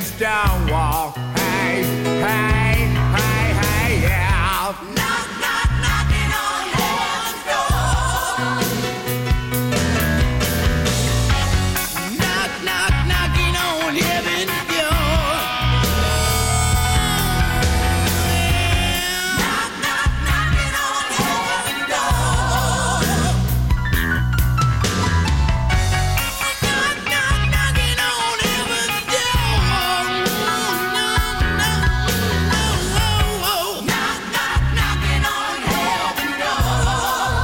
stone wall. Hey, hey, hey, hey, yeah. Knock, knock, knocking on heaven's door. Knock, knock, knocking on heaven's door. Knock, knock, knocking on heaven's door. Knock, knock, knocking on heaven's door. Knock, knock, knocking on heaven's door.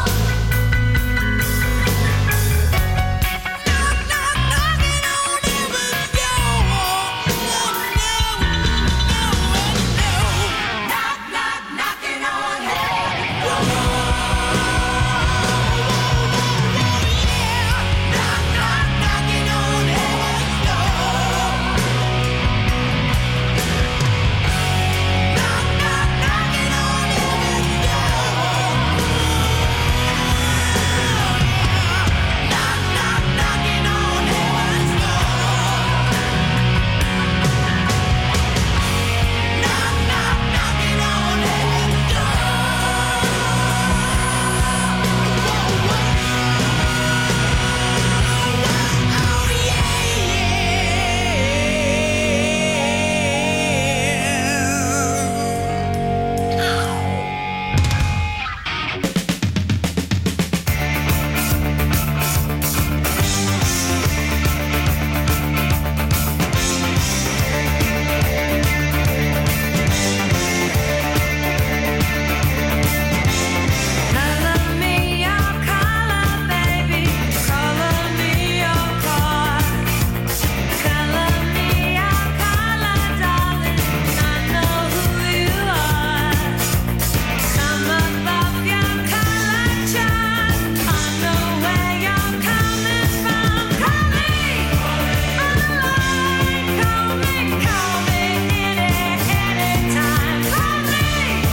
Knock, knock, knocking on heaven's door. Knock, knock, knocking on heaven's door. Knock, knock, knocking on heaven's door. Knock, knock, knocking on heaven's door. Knock, knock, knocking on heaven's door. Knock, knock, knocking on heaven's Color me your color, baby. Color me your color. Color me your color, darling. I know who you are. Come above your color chart. I know where you're coming from. Call me on the line. Call me anytime. Call me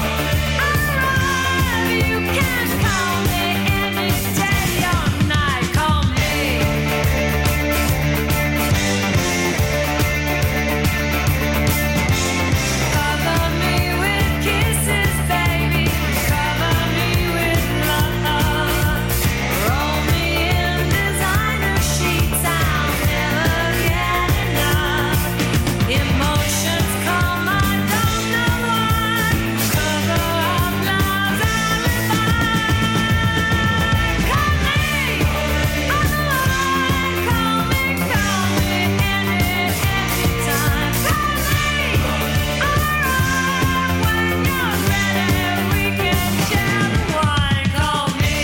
arrive. You can call me any day or night. Call me. Cover me with kisses, baby. Cover me with love. Roll me in designer sheets. I'll never get enough. Emotions come, I don't know why. Cover up love's alibi. Call me on the line. Call me anytime. Call me arrive when you're ready. We can share the wine. Call me.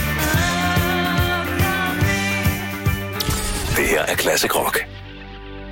Classic Rock.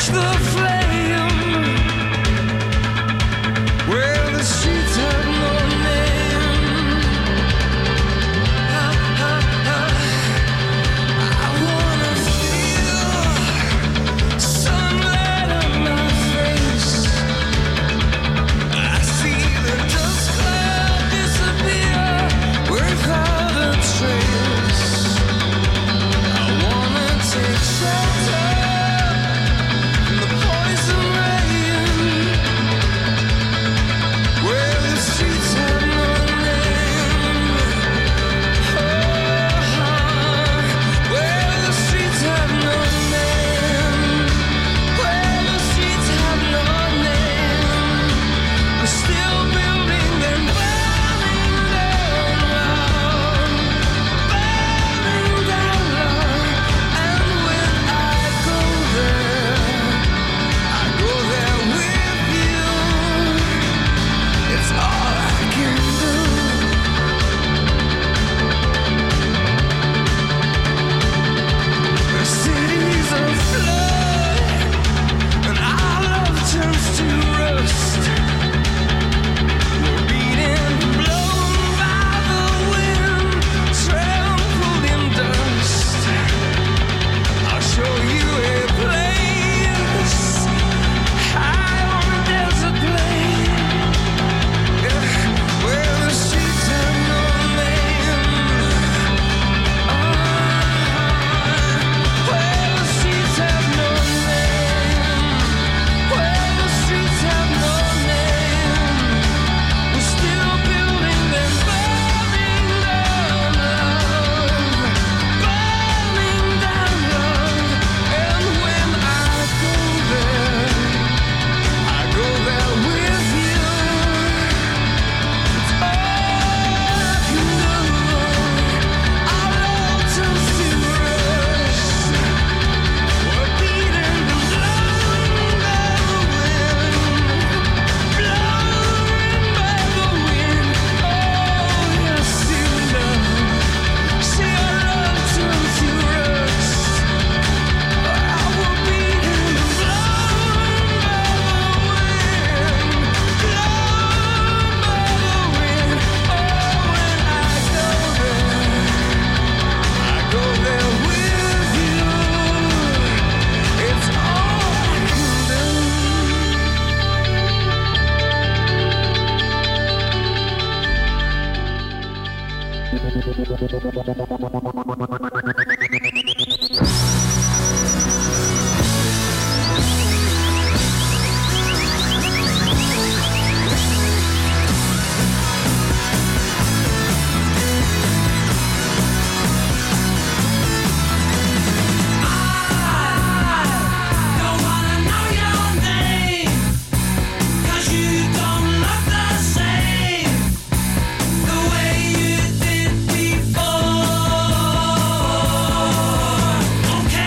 Okay.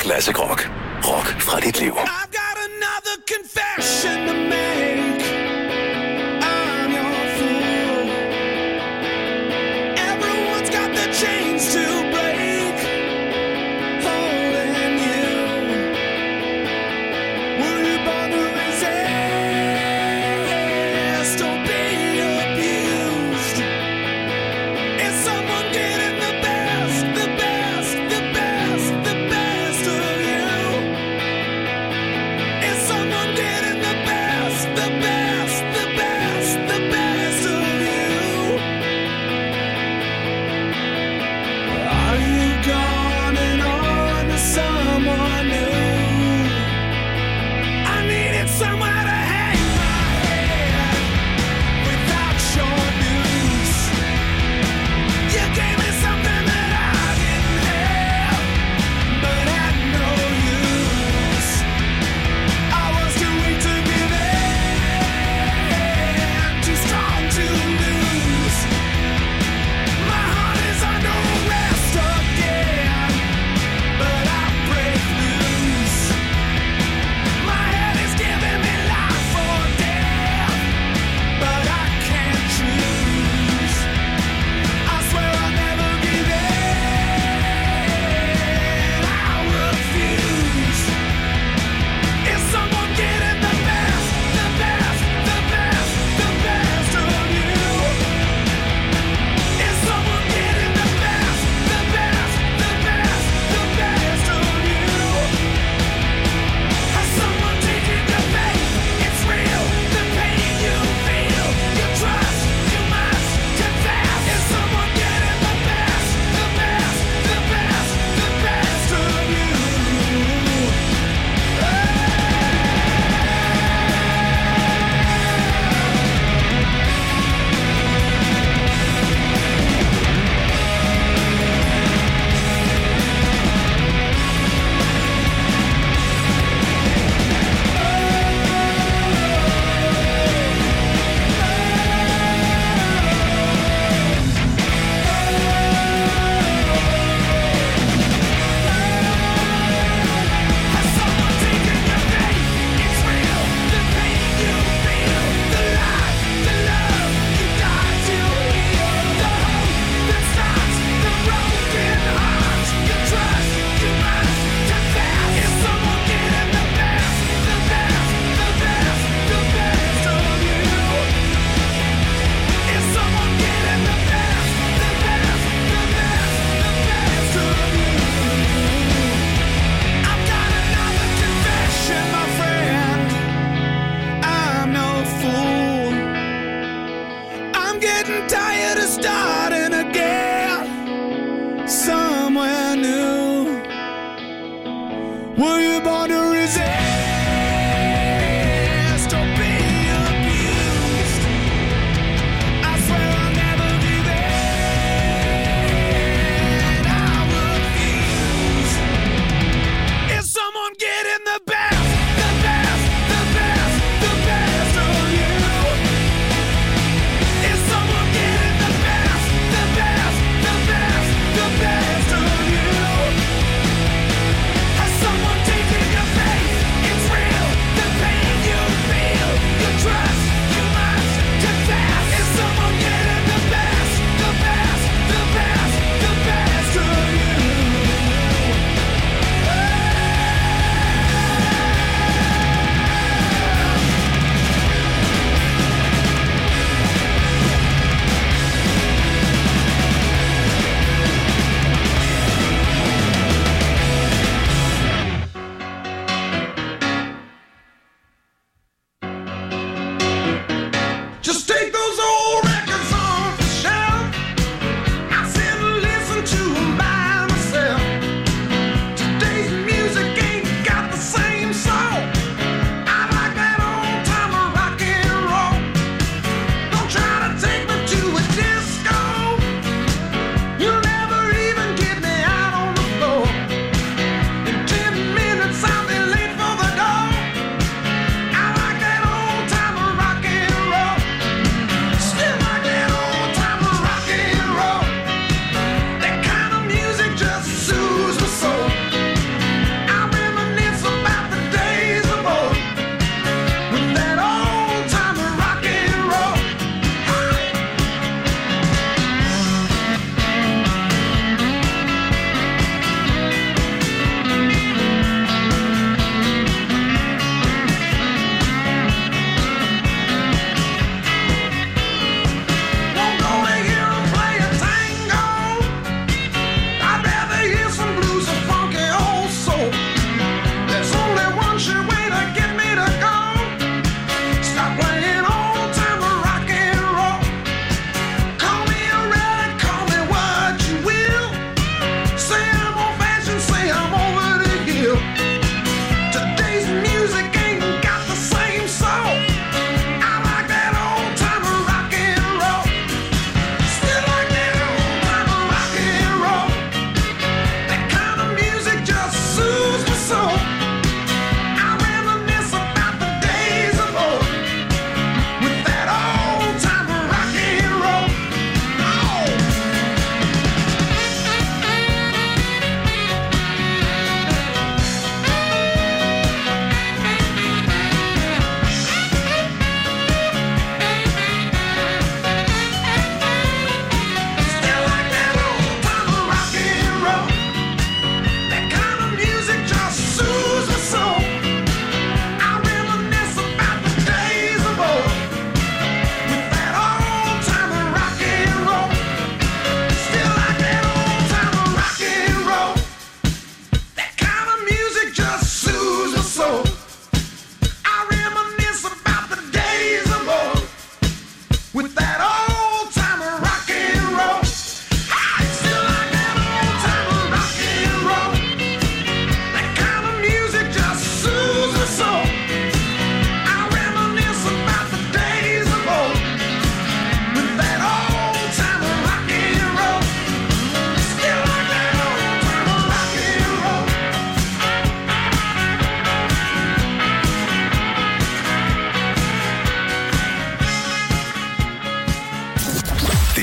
Classic Rock. Rock fra dit liv. I've got another confession to make. I'm your fool. Everyone's got the chains to break. Holding you. Will you bother resist? Don't be abused. Is someone getting the best, the best, the best, the best of you? Is someone getting the best?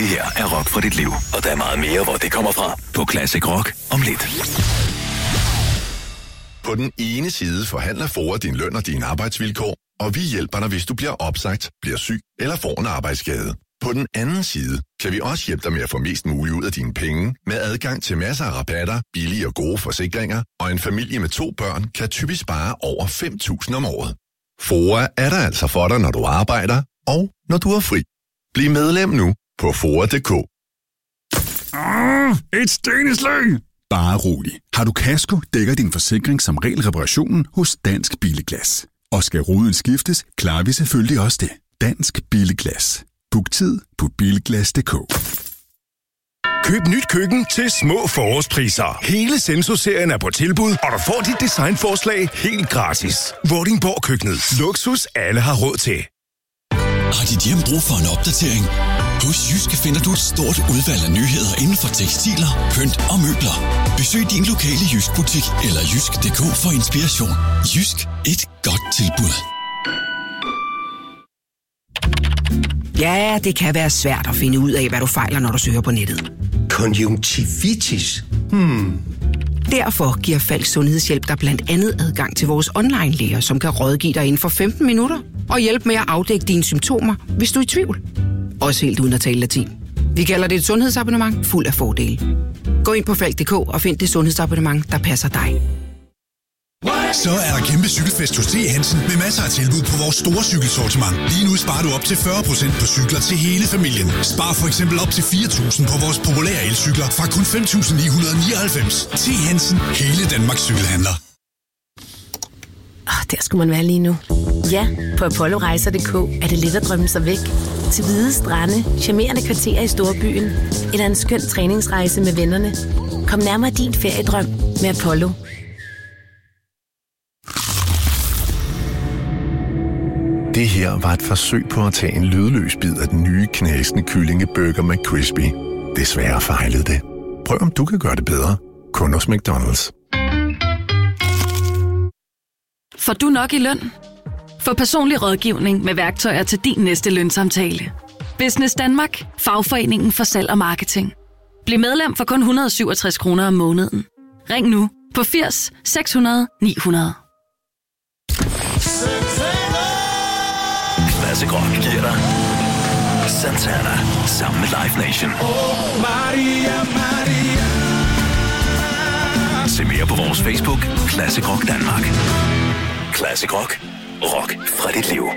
her er Rock fra dit liv, og der er meget mere, hvor det kommer fra på Classic Rock om lidt. På den ene side forhandler FOA din løn og dine arbejdsvilkår, og vi hjælper dig, hvis du bliver opsagt, bliver syg eller får en arbejdsskade. På den anden side kan vi også hjælpe dig med at få mest muligt ud af dine penge, med adgang til masser af rabatter, billige og gode forsikringer, og en familie med 2 børn kan typisk spare over 5.000 om året. FOA er der altså for dig, når du arbejder, og når du er fri. Bliv medlem nu på FOA.dk. Et steneslag! Bare rolig. Har du kasko, dækker din forsikring som regel reparationen hos Dansk Billeglas. Og skal ruden skiftes, klarer vi selvfølgelig også det. Dansk Billeglas. Book tid på bilglas.dk. Køb nyt køkken til små forårspriser. Hele Senso-serien er på tilbud, og du får dit designforslag helt gratis. Vordingborg Køkkenet. Luksus alle har råd til. Har dit hjem brug for en opdatering? Hos Jysk finder du et stort udvalg af nyheder inden for tekstiler, pynt og møbler. Besøg din lokale Jysk-butik eller jysk.dk for inspiration. Jysk. Et godt tilbud. Ja, det kan være svært at finde ud af, hvad du fejler, når du søger på nettet. Konjunktivitis? Derfor giver Falks Sundhedshjælp dig blandt andet adgang til vores online-læger, som kan rådgive dig inden for 15 minutter og hjælpe med at afdække dine symptomer, hvis du er i tvivl. Også helt uden at tale latin. Vi kalder det et sundhedsabonnement fuld af fordele. Gå ind på Falk.dk og find det sundhedsabonnement, der passer dig. Så er der kæmpe cykelfest hos T. Hansen med masser af tilbud på vores store cykelsortiment. Lige nu sparer du op til 40% på cykler til hele familien. Spar for eksempel op til 4.000 på vores populære elcykler fra kun 5.999. T. Hansen. Hele Danmarks cykelhandler. Der skulle man være lige nu. Ja, på ApolloRejser.dk er det let at drømme sig væk. Til hvide strande, charmerende kvarterer i storbyen, eller en skøn træningsrejse med vennerne. Kom nærmere din feriedrøm med Apollo. Det her var et forsøg på at tage en lydløs bid af den nye knasende kyllingeburger McCrispy. Desværre fejlede det. Prøv om du kan gøre det bedre. Kun hos McDonald's. Får du nok i løn? Få personlig rådgivning med værktøjer til din næste lønsamtale. Business Danmark. Fagforeningen for salg og marketing. Bliv medlem for kun 167 kroner om måneden. Ring nu på 80 600 900. Classic Rock giver dig Santana sammen med Live Nation. Se mere på vores Facebook, Classic Rock Danmark. Classic Rock. Rock fra dit liv.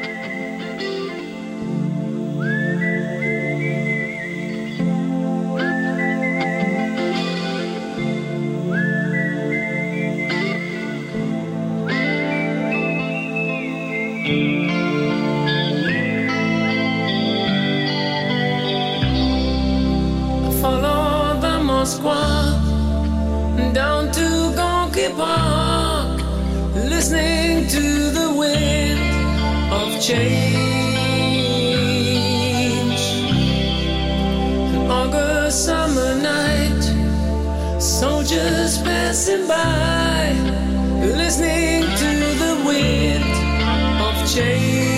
Follow the Moskva down to Gonky Park, listening to the wind of change. An August summer night, soldiers passing by, listening to the wind of change.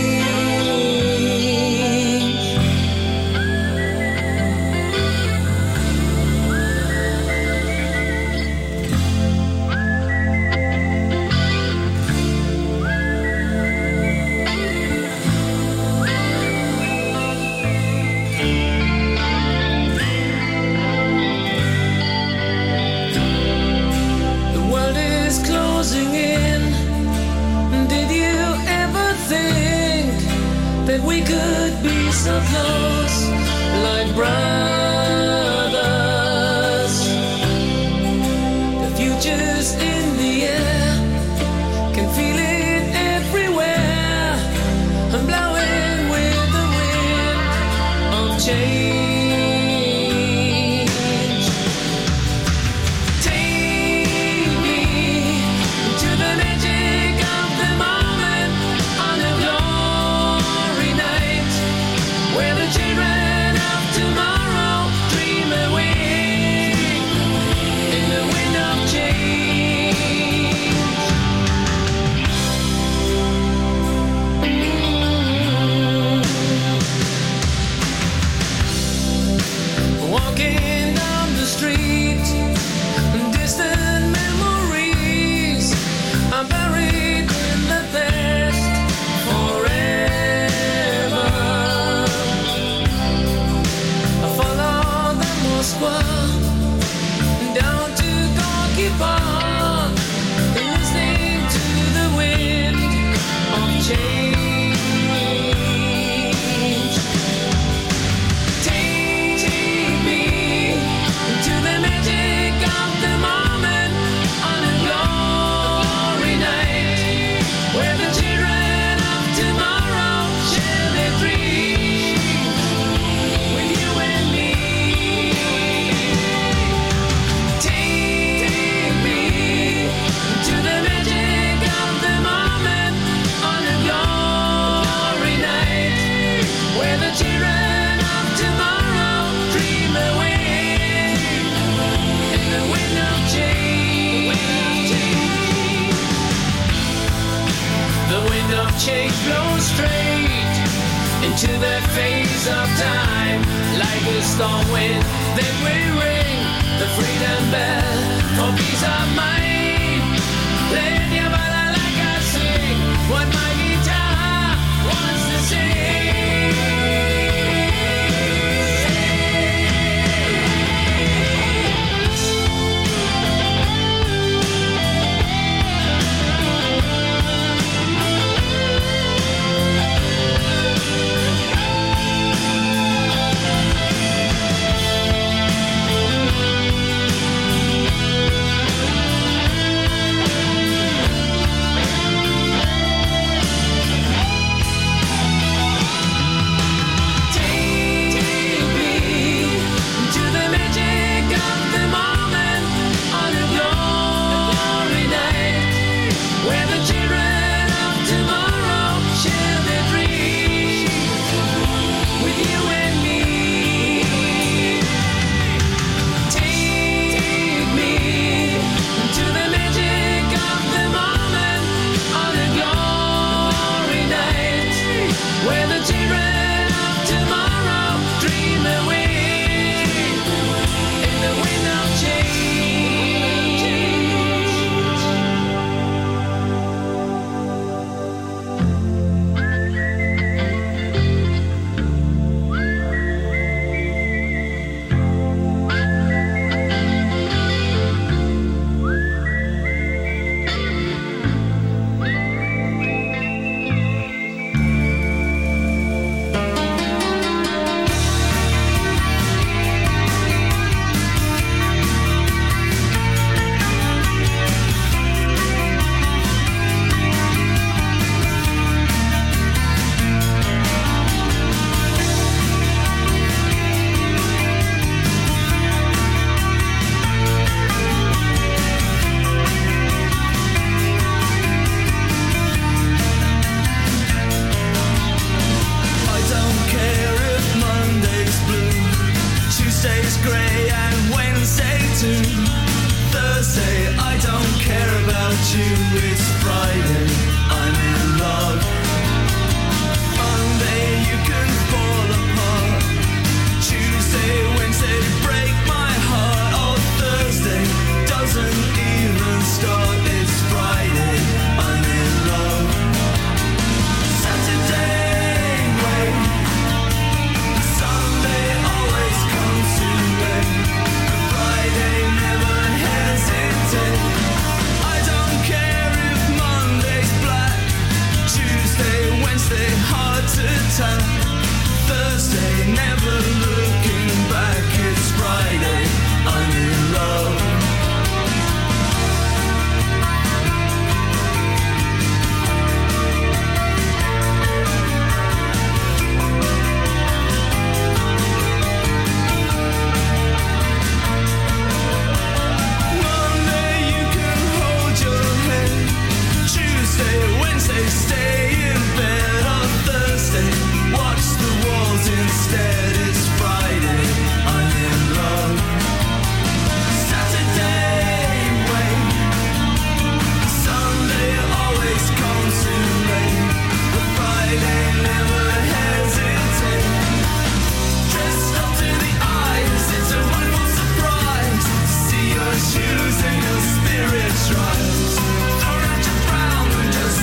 We could be so close, like brothers. The future's in the air, can feel it everywhere. I'm blowing with the wind of change. Take me to the magic of the moment on a glory night, where the children of tomorrow into the face of time. Like a storm wind, then we ring the freedom bell for peace of mind. Playing your body like I sing what my guitar wants to sing.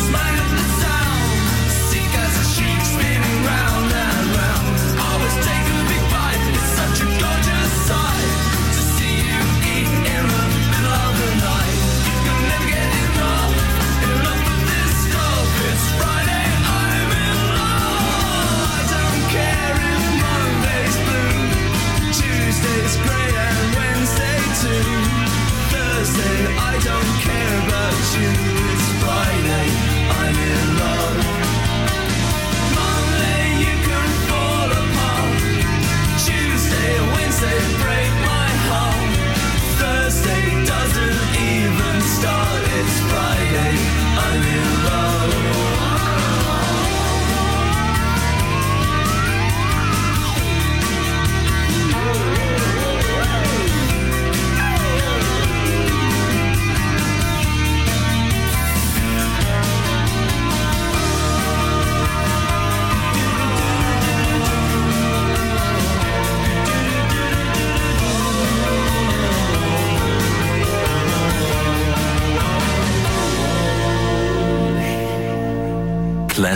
Take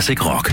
Classic Rock.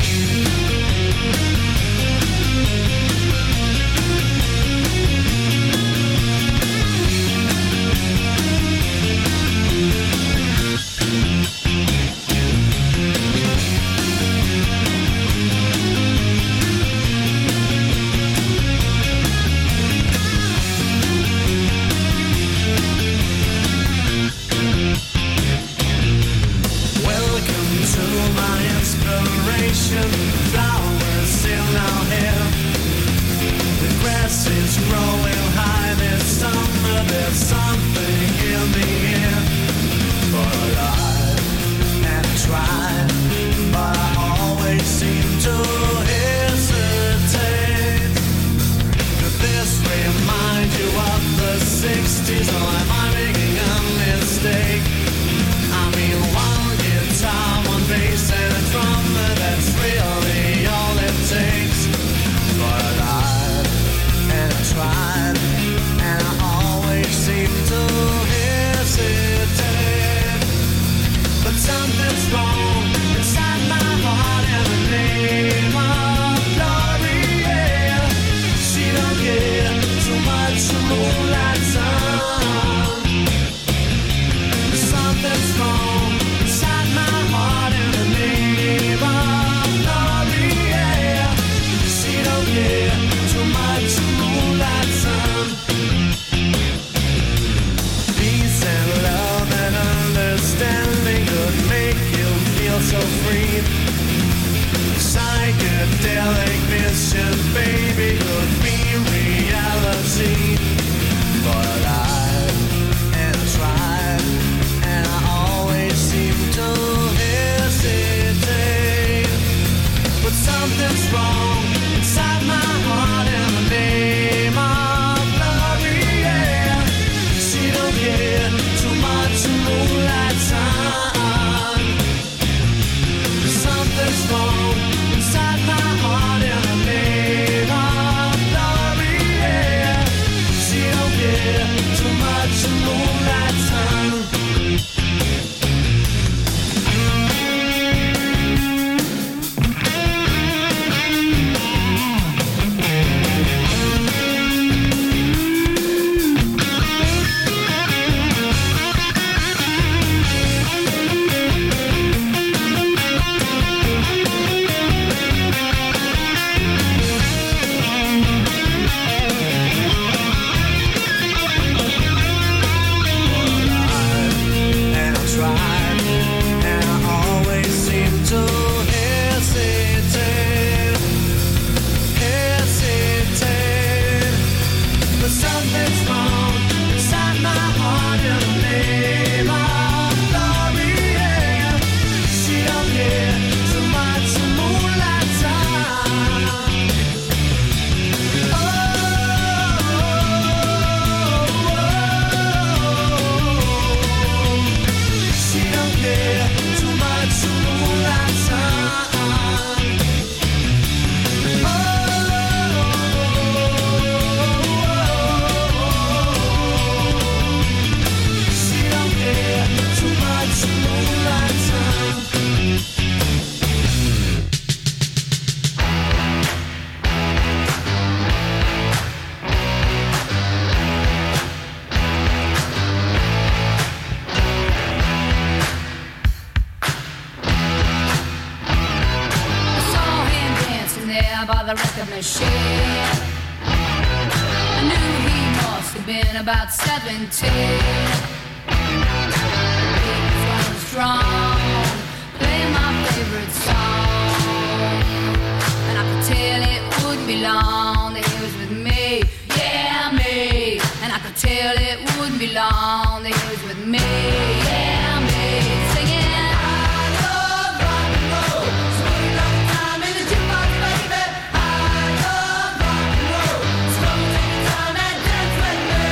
Flowers still now here. The grass is growing high this summer. There's something in the air. But I have tried, but I always seem to hesitate. Could this remind you of the 60s, or am I making a mistake? I mean, one guitar, one bass, and a drummer, that's really all it takes. But I have tried, and I always seem to hesitate. But something's wrong inside my heart, and the name of Gloria, she don't get too much moonlight sun. Something's wrong inside my heart, and the name of Gloria, she don't get too much moonlight sun. Peace and love and understanding could make you feel so free. Psychedelic vision, baby, could be reality. But I have tried, and I always seem to hesitate. But something's wrong inside my heart, and the name of Gloria, she don't get too much moonlight sun. Something's wrong inside my heart, and the name of Gloria, she don't get too much moonlight sun. And I tried, and I always seem to hesitate. But something's wrong inside my heart, and the name of Gloria, she don't get too much moonlight sun. She don't get too much moonlight sun. She don't get too much moonlight sun. I saw him dancing there by the record machine. I knew he must have been about 17. He was strong, playing my favorite song, and I could tell it wouldn't be long that he was with me, yeah, me. And I could tell it wouldn't be long that he was with me, yeah, me. Singing, I love rock and roll, sweet love time in the jukebox, baby. I love rock and roll, slow take your time and dance with me.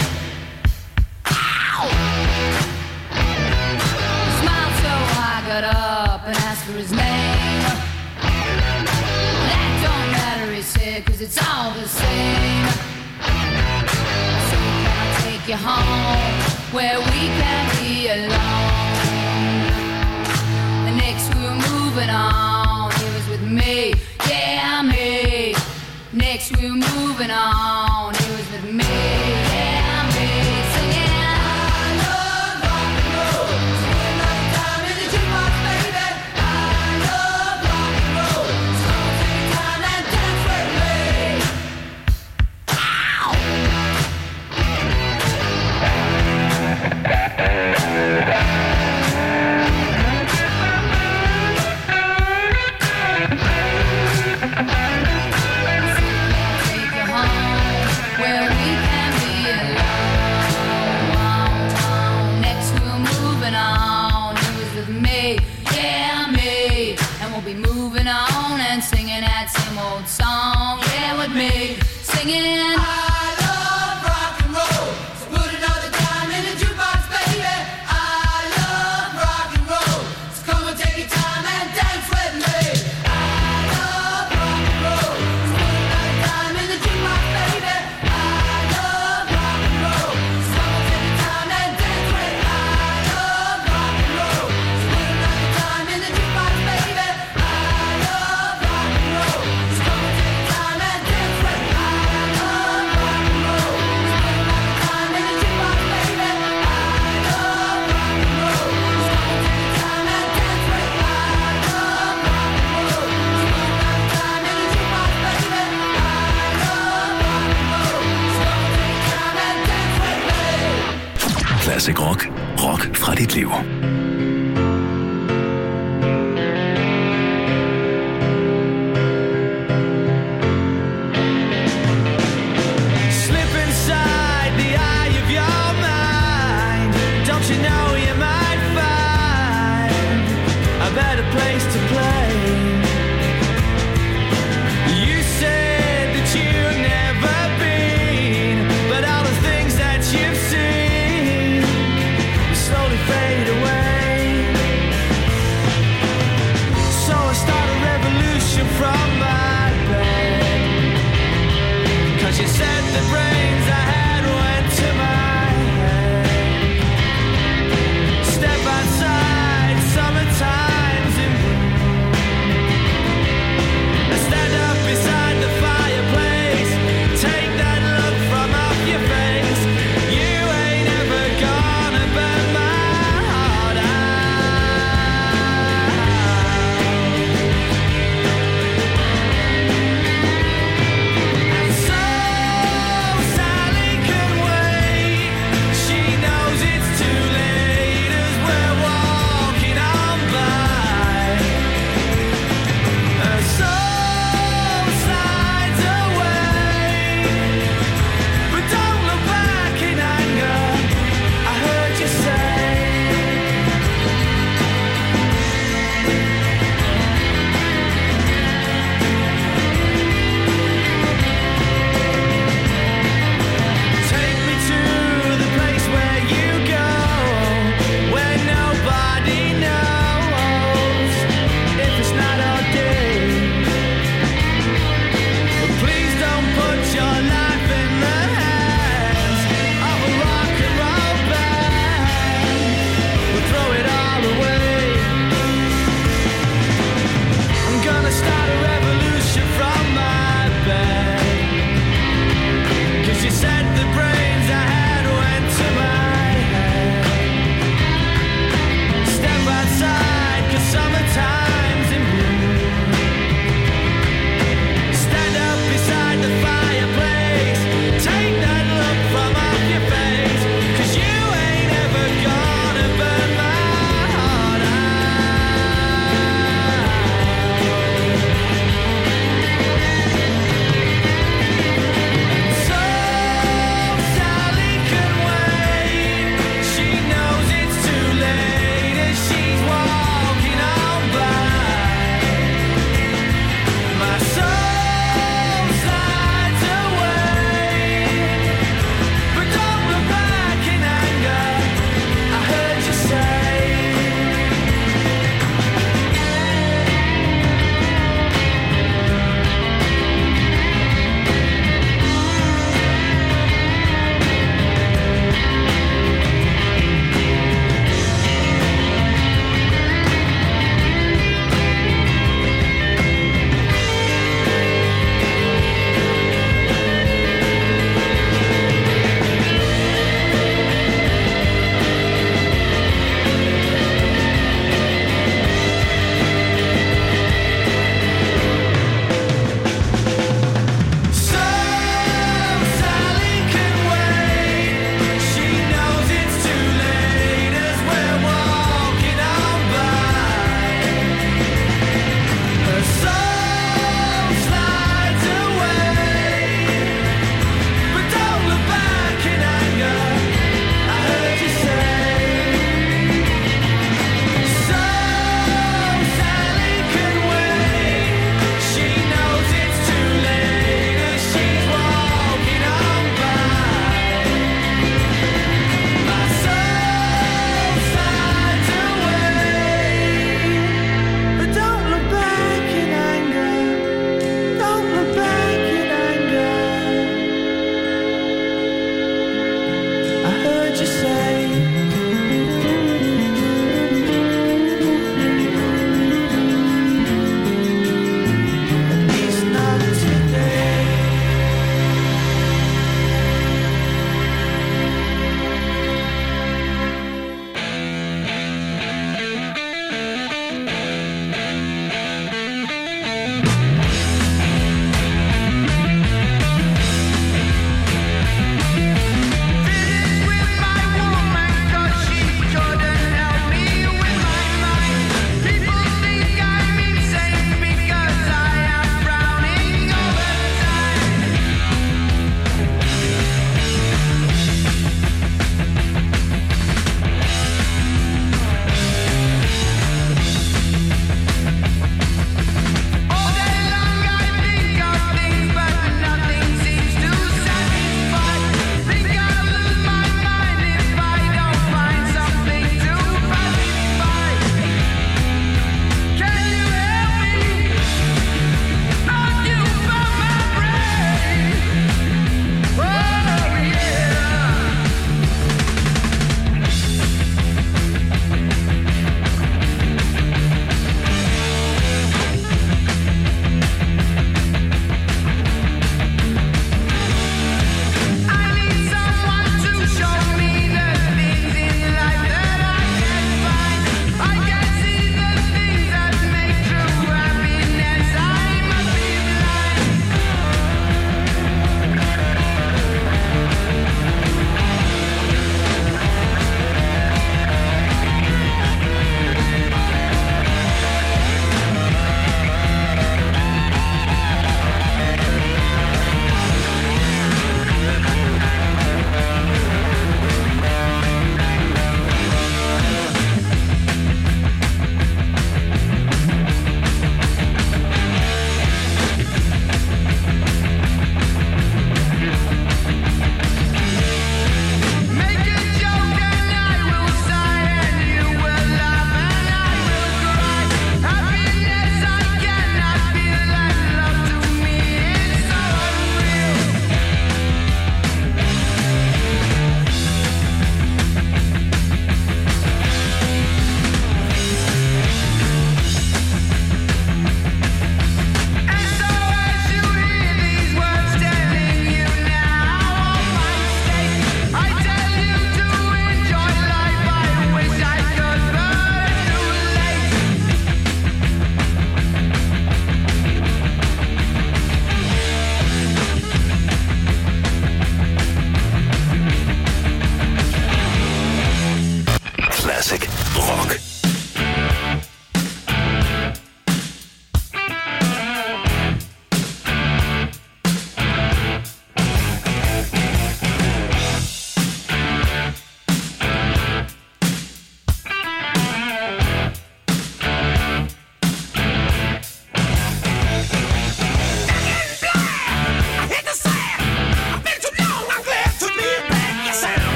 Ow! He smiled so I got up and asked for his name. That don't matter, he said, 'cause it's all the same. So can I take you home where we can be alone? And next we were moving on. Next we were moving on. It was with me, yeah, me, singing. I love rock and roll. Spend all the time in the jukebox, baby. I love rock and roll. So take time and dance with me. Ow! Singing that same old song, yeah, with me, singing. I love rock and roll, so put another time in the jukebox, baby. I love rock and roll, so come and take your time and dance with me. I love rock and roll, so put another time in the jukebox, baby. I love rock and roll, so come and take your time and dance with me. I love rock and roll, so put another time in the jukebox, baby. Classic Rock. Rock fra dit liv. Slip inside the eye of your mind. Don't you know you might find a better place to play? You said that you've never been, but all the things that you've seen slowly fade away.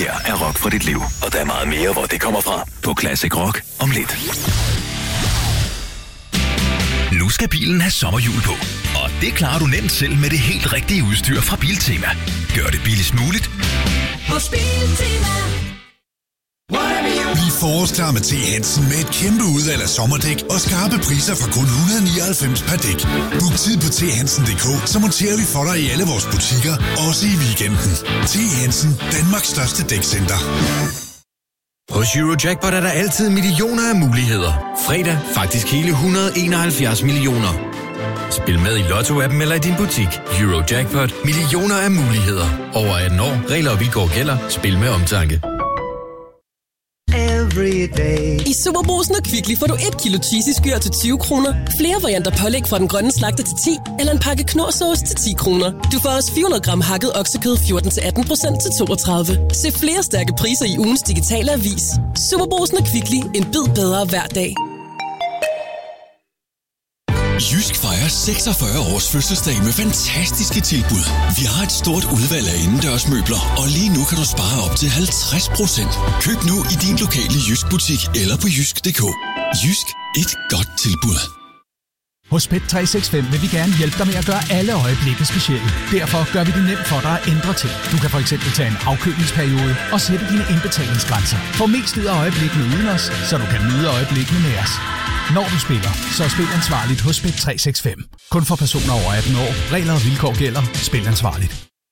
her er Rock for dit liv, og der er meget mere, hvor det kommer fra på Classic Rock om lidt. Nu skal bilen have sommerhjul på, og det klarer du nemt selv med det helt rigtige udstyr fra Biltema. Gør det billigst muligt Hos Biltema. Bliv forårsklar med T. Hansen med et kæmpe udvalg af sommerdæk og skarpe priser fra kun 199 per dæk. Book tid på thansen.dk, så monterer vi for dig i alle vores butikker, også i weekenden. T. Hansen, Danmarks største dækcenter. Hos Eurojackpot er der altid millioner af muligheder. Fredag faktisk hele 171 millioner. Spil med i Lotto-appen eller i din butik. Eurojackpot. Millioner af muligheder. Over 18 år. Regler og vilkår gælder. Spil med omtanke. I Superbrugsen og Kvickly får du 1 kilo cheesy skyr til 20 kroner, flere varianter pålæg fra den grønne slagter til 10, eller en pakke knorrsauce til 10 kroner. Du får også 400 gram hakket oksekød 14-18% til 32. Se flere stærke priser i ugens digitale avis. Superbrugsen og Kvickly. En bid bedre hver dag. Jysk fejrer 46 års fødselsdag med fantastiske tilbud. Vi har et stort udvalg af indendørsmøbler, og lige nu kan du spare op til 50%. Køb nu i din lokale Jysk butik eller på jysk.dk. Jysk, et godt tilbud. Hos Bet365 vil vi gerne hjælpe dig med at gøre alle øjeblikke specielle. Derfor gør vi det nemt for dig at ændre ting. Du kan for eksempel tage en afkølingsperiode og sætte dine indbetalingsgrænser. Få mest ud af øjeblikkene uden os, så du kan nyde øjeblikkene med os. Når du spiller, så spil ansvarligt hos Bet365. Kun for personer over 18 år. Regler og vilkår gælder. Spil ansvarligt.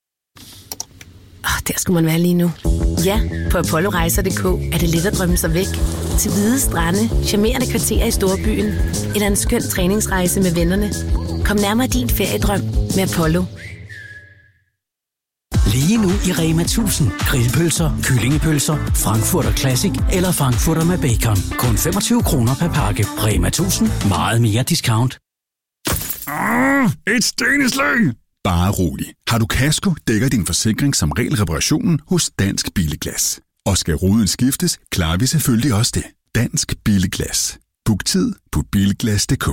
Der skulle man være lige nu. Ja, på ApolloRejser.dk er det let at drømme sig væk. Til hvide strande, charmerende kvarterer i storbyen, eller en skøn træningsrejse med vennerne. Kom nærmere din feriedrøm med Apollo. Lige nu i Rema 1000. Grillpølser, kyllingepølser, Frankfurter Classic eller Frankfurter med bacon. Kun 25 kroner per pakke. Rema 1000. Meget mere discount. Et steneslag! Bare rolig. Har du kasko, dækker din forsikring som regel reparationen hos Dansk Billiglas. Og skal ruden skiftes, klarer vi selvfølgelig også det. Dansk Billiglas. Book tid på billiglas.dk.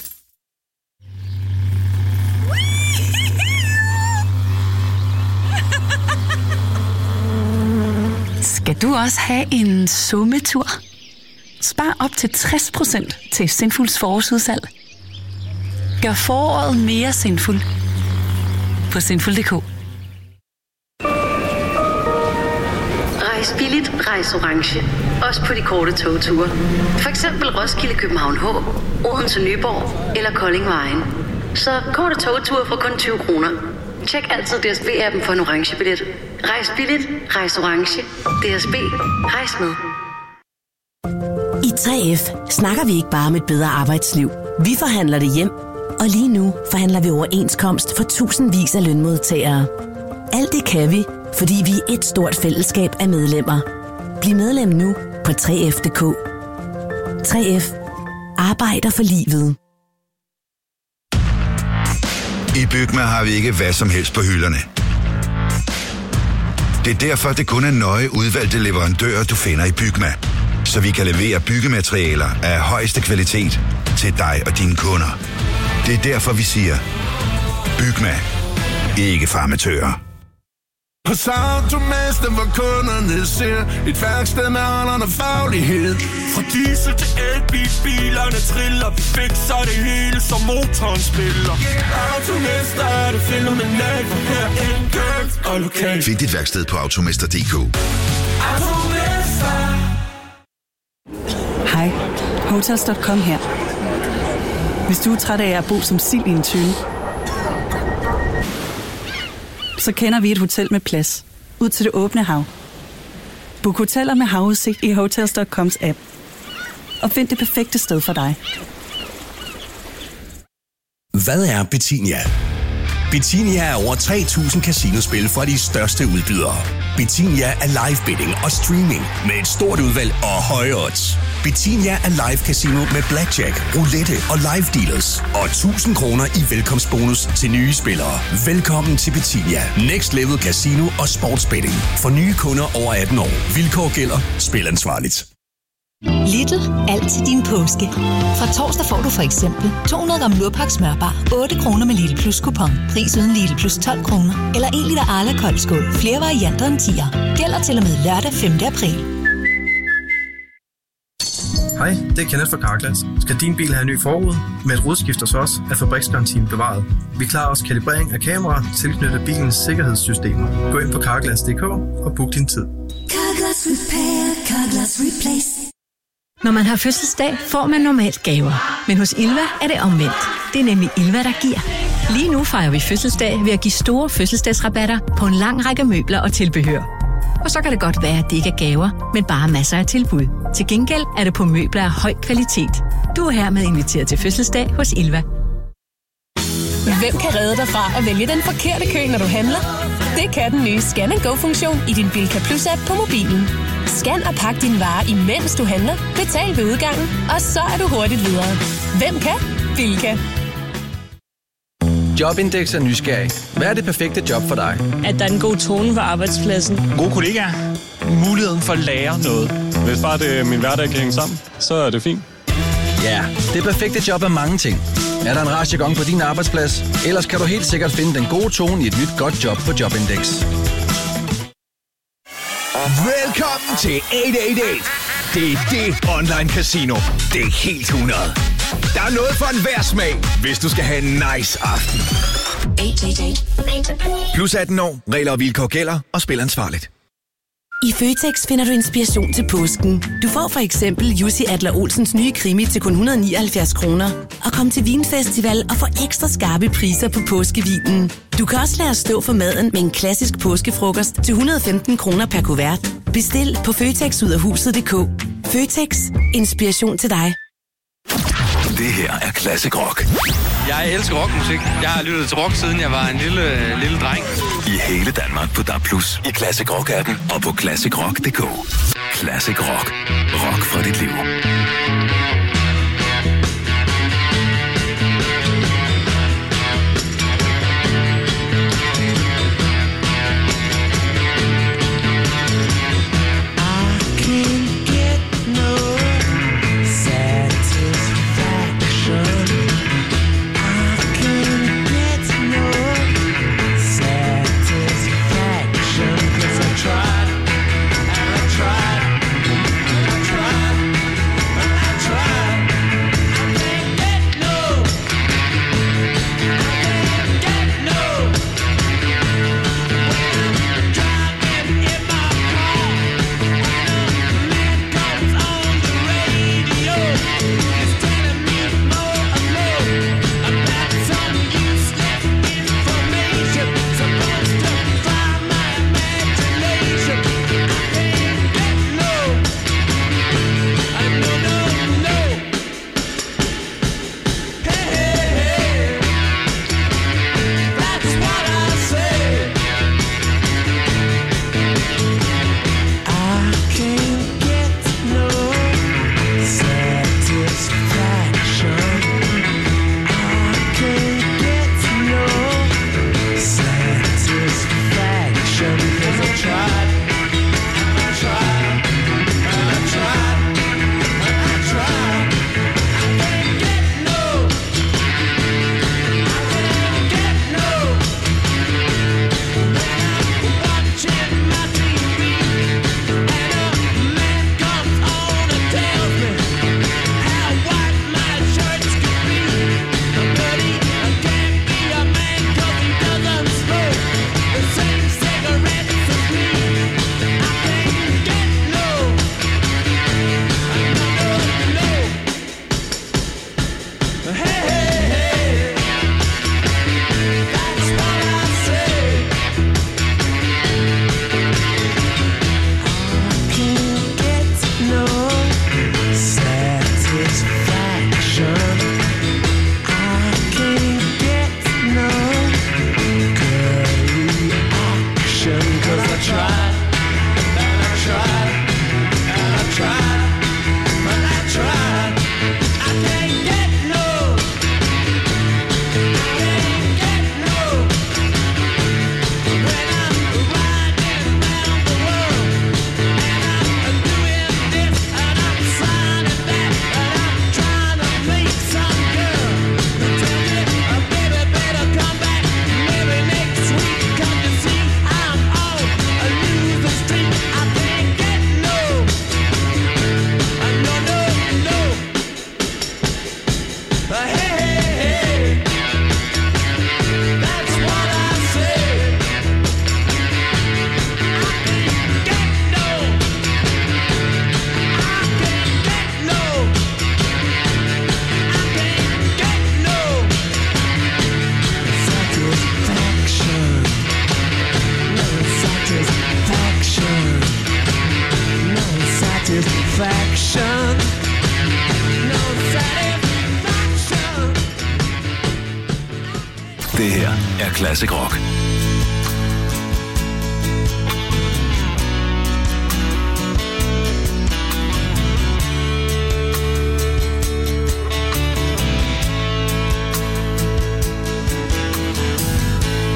Skal du også have en summetur? Spar op til 60% til Sinfuls forårsudsalg. Gør foråret mere sinful på sinful.dk. Rejs billigt, rejs orange. Også på de korte togture. For eksempel Roskilde, København H, Odense, Nyborg eller Kolding Vejen. Så korte togture for kun 20 kroner. Tjek altid DSB-appen for en orange billet. Rejs billigt, rejs orange. DSB, rejs med. I 3F snakker vi ikke bare om et bedre arbejdsliv. Vi forhandler det hjem, og lige nu forhandler vi overenskomst for tusindvis af lønmodtagere. Alt det kan vi, fordi vi er et stort fællesskab af medlemmer. Bliv medlem nu på 3F.dk. 3F arbejder for livet. I Bygma har vi ikke hvad som helst på hylderne. Det er derfor, det kun er nøje udvalgte leverandører, du finder i Bygma. Så vi kan levere byggematerialer af højeste kvalitet til dig og dine kunder. Det er derfor, vi siger, Bygma. Ikke farmatører. Hos Automester, hvor kunderne ser et værksted med aldrende faglighed. Fra diesel til elbil, bilerne triller. Vi fikser det hele, som motoren spiller. Automester er det fænomenalt, for her enkelt og lokalt. Find dit værksted på automester.dk. Automester. Hej, Hotels.com her. Hvis du er træt af at bo som sild i en tønde, så kender vi et hotel med plads ud til det åbne hav. Book hoteller med havudsigt i Hotels.coms app. Og find det perfekte sted for dig. Hvad er Betinia? Betinia er over 3.000 casinospil fra de største udbydere. Betinia er live betting og streaming med et stort udvalg og høje odds. Betinia er live casino med blackjack, roulette og live dealers. Og 1.000 kroner i velkomstbonus til nye spillere. Velkommen til Betinia. Next Level Casino og Sportsbetting. For nye kunder over 18 år. Vilkår gælder. Spil ansvarligt. Lidl, alt til din påske. Fra torsdag får du for eksempel 200 gram Lurpak smørbar, 8 kroner med Lidl Plus kupon. Pris uden Lidl Plus 12 kroner. Eller 1 liter Arla koldskål. Flere varianter end 10'er. Gælder til og med lørdag 5. april. Hej, det er Kenneth fra Carglass. Skal din bil have en ny forrude? Med et rodskift hos os er fabriksgarantien bevaret. Vi klarer også kalibrering af kameraer tilknyttet bilens sikkerhedssystemer. Gå ind på carglass.dk og book din tid. Carglass Repair, Carglass Replace. Når man har fødselsdag, får man normalt gaver. Men hos Ilva er det omvendt. Det er nemlig Ilva, der giver. Lige nu fejrer vi fødselsdag ved at give store fødselsdagsrabatter på en lang række møbler og tilbehør. Og så kan det godt være, at det ikke er gaver, men bare masser af tilbud. Til gengæld er det på møbler af høj kvalitet. Du er hermed inviteret til fødselsdag hos Ilva. Hvem kan redde dig fra at vælge den forkerte kø, når du handler? Det kan den nye Scan & Go-funktion i din Bilka Plus-app på mobilen. Scan og pak dine varer, imens du handler. Betal ved udgangen, og så er du hurtigt videre. Hvem kan? Bilka. Jobindex er nysgerrig. Hvad er det perfekte job for dig? At der er en god tone på arbejdspladsen. Gode kollegaer. Muligheden for at lære noget. Hvis bare det min hverdag kan hænge sammen, så er det fint. Ja, det perfekte job er mange ting. Er der en rar jargon på din arbejdsplads? Ellers kan du helt sikkert finde den gode tone i et nyt godt job på Jobindex. Velkommen til 888. Det er det online casino. Det er helt 100. Der er noget for enhver smag, hvis du skal have en nice aften. 888. Plus 18 år. Regler og vilkår gælder, og spil ansvarligt. I Føtex finder du inspiration til påsken. Du får for eksempel Jussi Adler Olsens nye krimi til kun 179 kroner. Og kom til Vinfestival og få ekstra skarpe priser på påskevinen. Du kan også lade os stå for maden med en klassisk påskefrokost til 115 kroner per kuvert. Bestil på føtexudafhuset.dk. Føtex. Inspiration til dig. Det her er Classic Rock. Jeg elsker rockmusik. Jeg har lyttet til rock, siden jeg var en lille dreng. I hele Danmark på DAB+, i Classic Rock-appen og på classicrock.dk. Classic Rock. Rock fra dit liv. satisfaction. No satisfaction. Det her er Classic Rock.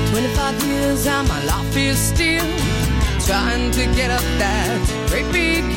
Years and my life is still trying to get up that great big